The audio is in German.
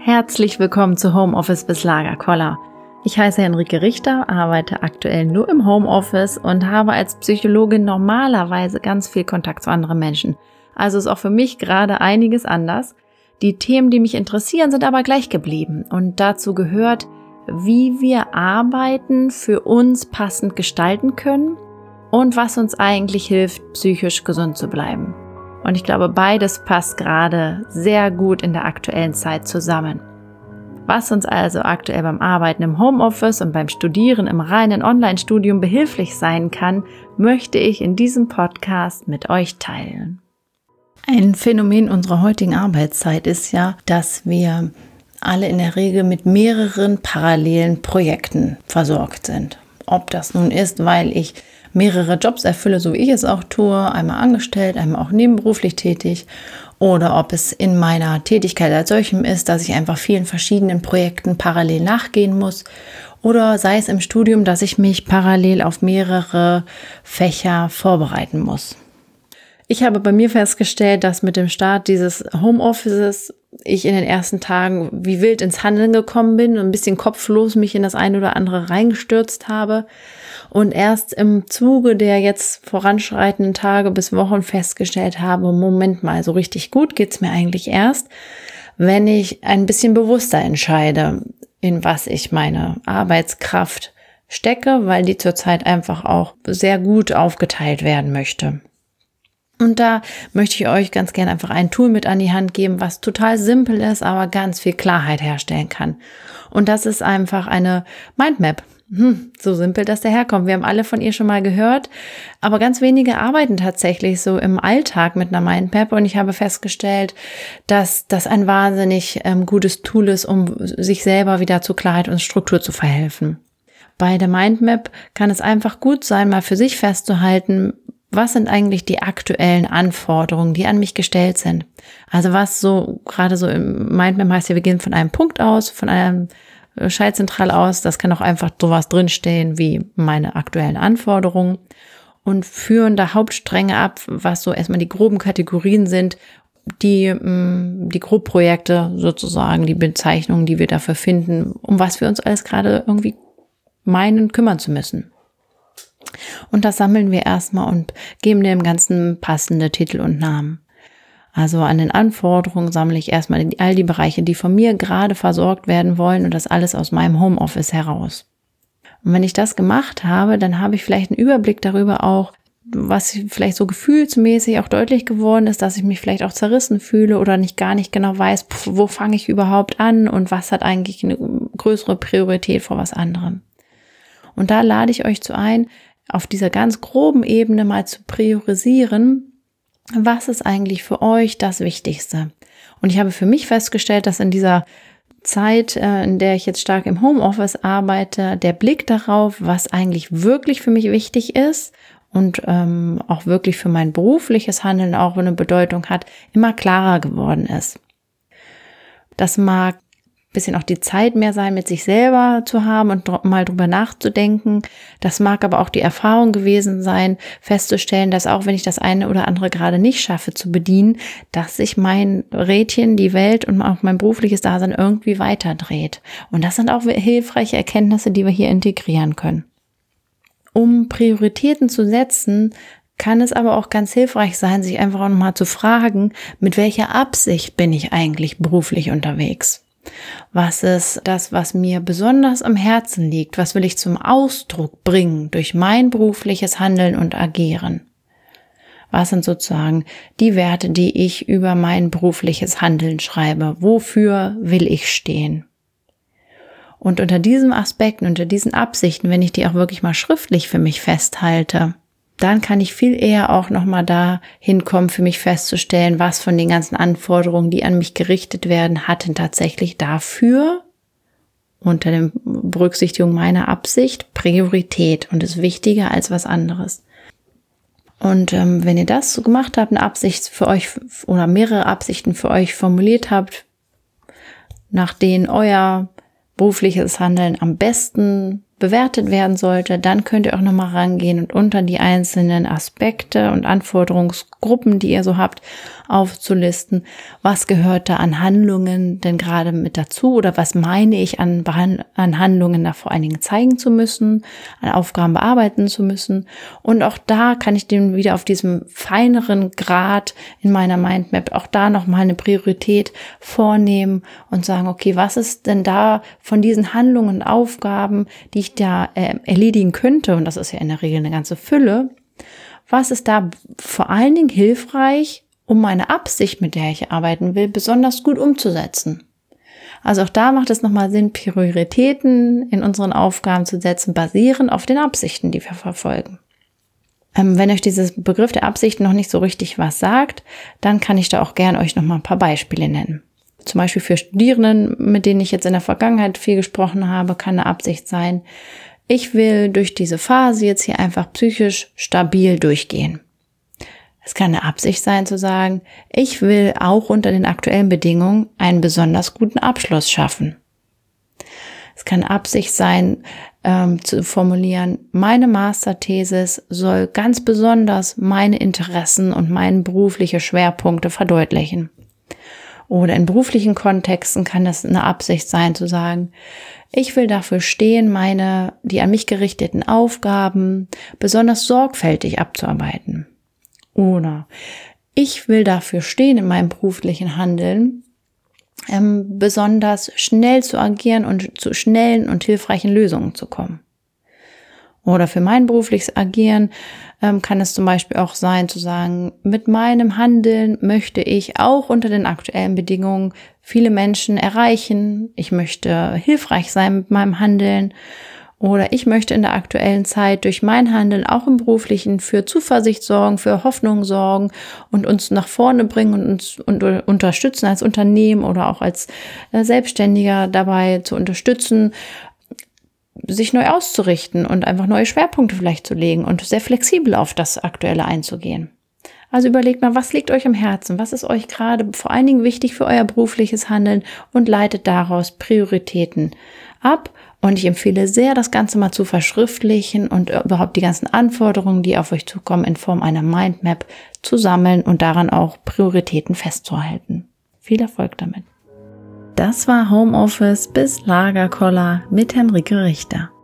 Herzlich willkommen zu Homeoffice bis Lagerkoller. Ich heiße Henrike Richter, arbeite aktuell nur im Homeoffice und habe als Psychologin normalerweise ganz viel Kontakt zu anderen Menschen. Also ist auch für mich gerade einiges anders. Die Themen, die mich interessieren, sind aber gleich geblieben. Und dazu gehört, wie wir Arbeiten für uns passend gestalten können und was uns eigentlich hilft, psychisch gesund zu bleiben. Und ich glaube, beides passt gerade sehr gut in der aktuellen Zeit zusammen. Was uns also aktuell beim Arbeiten im Homeoffice und beim Studieren im reinen Online-Studium behilflich sein kann, möchte ich in diesem Podcast mit euch teilen. Ein Phänomen unserer heutigen Arbeitszeit ist ja, dass wir alle in der Regel mit mehreren parallelen Projekten versorgt sind. Ob das nun ist, weil ich mehrere Jobs erfülle, so wie ich es auch tue, einmal angestellt, einmal auch nebenberuflich tätig, oder ob es in meiner Tätigkeit als solchem ist, dass ich einfach vielen verschiedenen Projekten parallel nachgehen muss, oder sei es im Studium, dass ich mich parallel auf mehrere Fächer vorbereiten muss. Ich habe bei mir festgestellt, dass mit dem Start dieses Homeoffices ich in den ersten Tagen wie wild ins Handeln gekommen bin und ein bisschen kopflos mich in das eine oder andere reingestürzt habe und erst im Zuge der jetzt voranschreitenden Tage bis Wochen festgestellt habe, Moment mal, so richtig gut geht's mir eigentlich erst, wenn ich ein bisschen bewusster entscheide, in was ich meine Arbeitskraft stecke, weil die zurzeit einfach auch sehr gut aufgeteilt werden möchte. Und da möchte ich euch ganz gerne einfach ein Tool mit an die Hand geben, was total simpel ist, aber ganz viel Klarheit herstellen kann. Und das ist einfach eine Mindmap. So simpel, dass der herkommt. Wir haben alle von ihr schon mal gehört, aber ganz wenige arbeiten tatsächlich so im Alltag mit einer Mindmap. Und ich habe festgestellt, dass das ein wahnsinnig gutes Tool ist, um sich selber wieder zu Klarheit und Struktur zu verhelfen. Bei der Mindmap kann es einfach gut sein, mal für sich festzuhalten, was sind eigentlich die aktuellen Anforderungen, die an mich gestellt sind? Also was so, gerade so im Mindmap heißt ja, wir gehen von einem Punkt aus, von einer Schaltzentrale aus. Das kann auch einfach sowas drinstehen wie meine aktuellen Anforderungen und führen da Hauptstränge ab, was so erstmal die groben Kategorien sind, die Grobprojekte sozusagen, die Bezeichnungen, die wir dafür finden, um was wir uns alles gerade irgendwie meinen, kümmern zu müssen. Und das sammeln wir erstmal und geben dem Ganzen passende Titel und Namen. Also an den Anforderungen sammle ich erstmal all die Bereiche, die von mir gerade versorgt werden wollen und das alles aus meinem Homeoffice heraus. Und wenn ich das gemacht habe, dann habe ich vielleicht einen Überblick darüber auch, was vielleicht so gefühlsmäßig auch deutlich geworden ist, dass ich mich vielleicht auch zerrissen fühle oder gar nicht genau weiß, wo fange ich überhaupt an und was hat eigentlich eine größere Priorität vor was anderem. Und da lade ich euch zu ein, auf dieser ganz groben Ebene mal zu priorisieren, was ist eigentlich für euch das Wichtigste? Und ich habe für mich festgestellt, dass in dieser Zeit, in der ich jetzt stark im Homeoffice arbeite, der Blick darauf, was eigentlich wirklich für mich wichtig ist und auch wirklich für mein berufliches Handeln auch eine Bedeutung hat, immer klarer geworden ist. Das mag bisschen auch die Zeit mehr sein, mit sich selber zu haben und mal drüber nachzudenken. Das mag aber auch die Erfahrung gewesen sein, festzustellen, dass auch wenn ich das eine oder andere gerade nicht schaffe zu bedienen, dass sich mein Rädchen, die Welt und auch mein berufliches Dasein irgendwie weiterdreht. Und das sind auch hilfreiche Erkenntnisse, die wir hier integrieren können. Um Prioritäten zu setzen, kann es aber auch ganz hilfreich sein, sich einfach auch nochmal zu fragen, mit welcher Absicht bin ich eigentlich beruflich unterwegs? Was ist das, was mir besonders am Herzen liegt? Was will ich zum Ausdruck bringen durch mein berufliches Handeln und Agieren? Was sind sozusagen die Werte, die ich über mein berufliches Handeln schreibe? Wofür will ich stehen? Und unter diesem Aspekt, unter diesen Absichten, wenn ich die auch wirklich mal schriftlich für mich festhalte, dann kann ich viel eher auch nochmal da hinkommen, für mich festzustellen, was von den ganzen Anforderungen, die an mich gerichtet werden, hat denn tatsächlich dafür, unter der Berücksichtigung meiner Absicht, Priorität und ist wichtiger als was anderes. Und wenn ihr das so gemacht habt, eine Absicht für euch oder mehrere Absichten für euch formuliert habt, nach denen euer berufliches Handeln am besten bewertet werden sollte, dann könnt ihr auch nochmal rangehen und unter die einzelnen Aspekte und Anforderungsgruppen, die ihr so habt, aufzulisten, was gehört da an Handlungen denn gerade mit dazu oder was meine ich an Handlungen da vor allen Dingen zeigen zu müssen, an Aufgaben bearbeiten zu müssen. Und auch da kann ich den wieder auf diesem feineren Grad in meiner Mindmap auch da nochmal eine Priorität vornehmen und sagen, okay, was ist denn da von diesen Handlungen und Aufgaben, die ich da erledigen könnte, und das ist ja in der Regel eine ganze Fülle, was ist da vor allen Dingen hilfreich, um meine Absicht, mit der ich arbeiten will, besonders gut umzusetzen. Also auch da macht es nochmal Sinn, Prioritäten in unseren Aufgaben zu setzen, basierend auf den Absichten, die wir verfolgen. Wenn euch dieses Begriff der Absichten noch nicht so richtig was sagt, dann kann ich da auch gern euch nochmal ein paar Beispiele nennen. Zum Beispiel für Studierenden, mit denen ich jetzt in der Vergangenheit viel gesprochen habe, kann eine Absicht sein, ich will durch diese Phase jetzt hier einfach psychisch stabil durchgehen. Es kann eine Absicht sein zu sagen, ich will auch unter den aktuellen Bedingungen einen besonders guten Abschluss schaffen. Es kann eine Absicht sein, zu formulieren, meine Masterthesis soll ganz besonders meine Interessen und meine berufliche Schwerpunkte verdeutlichen. Oder in beruflichen Kontexten kann das eine Absicht sein zu sagen, ich will dafür stehen, die an mich gerichteten Aufgaben besonders sorgfältig abzuarbeiten. Oder ich will dafür stehen, in meinem beruflichen Handeln besonders schnell zu agieren und zu schnellen und hilfreichen Lösungen zu kommen. Oder für mein berufliches Agieren kann es zum Beispiel auch sein, zu sagen, mit meinem Handeln möchte ich auch unter den aktuellen Bedingungen viele Menschen erreichen. Ich möchte hilfreich sein mit meinem Handeln. Oder ich möchte in der aktuellen Zeit durch mein Handeln auch im Beruflichen für Zuversicht sorgen, für Hoffnung sorgen und uns nach vorne bringen und uns unterstützen als Unternehmen oder auch als Selbstständiger dabei zu unterstützen, sich neu auszurichten und einfach neue Schwerpunkte vielleicht zu legen und sehr flexibel auf das Aktuelle einzugehen. Also überlegt mal, was liegt euch am Herzen? Was ist euch gerade vor allen Dingen wichtig für euer berufliches Handeln und leitet daraus Prioritäten ab. Und ich empfehle sehr, das Ganze mal zu verschriftlichen und überhaupt die ganzen Anforderungen, die auf euch zukommen, in Form einer Mindmap zu sammeln und daran auch Prioritäten festzuhalten. Viel Erfolg damit! Das war Homeoffice bis Lagerkoller mit Henrike Richter.